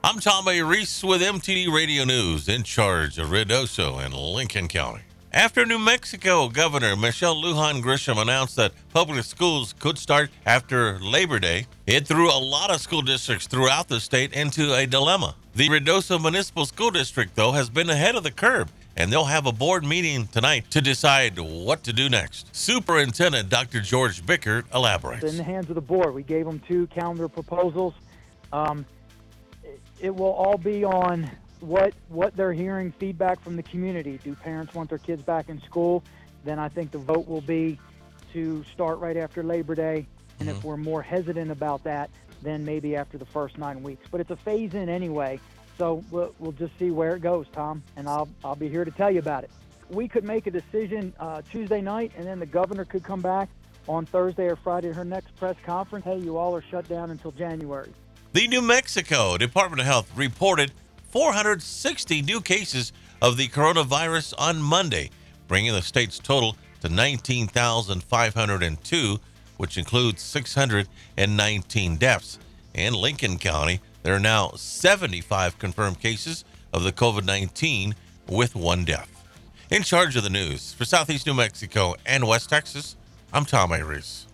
I'm Tom A. Reese with MTD Radio News, in charge of Ruidoso and Lincoln County. After New Mexico Governor Michelle Lujan Grisham announced that public schools could start after Labor Day, it threw a lot of school districts throughout the state into a dilemma. The Ruidoso Municipal School District, though, has been ahead of the curve, and they'll have a board meeting tonight to decide what to do next. Superintendent Dr. George Bickert elaborates. It's in the hands of the board. We gave them 2 calendar proposals. It will all be on what they're hearing, feedback from the community. Do parents want their kids back in school? Then I think the vote will be to start right after Labor Day. And if we're more hesitant about that, then maybe after the first 9 weeks. But it's a phase-in anyway, so we'll just see where it goes, Tom, and I'll be here to tell you about it. We could make a decision Tuesday night, and then the governor could come back on Thursday or Friday at her next press conference. Hey, you all are shut down until January. The New Mexico Department of Health reported 460 new cases of the coronavirus on Monday, bringing the state's total to 19,502, which includes 619 deaths. In Lincoln County, there are now 75 confirmed cases of the COVID-19 with 1 death. In charge of the news for Southeast New Mexico and West Texas, I'm Tom A. Reese.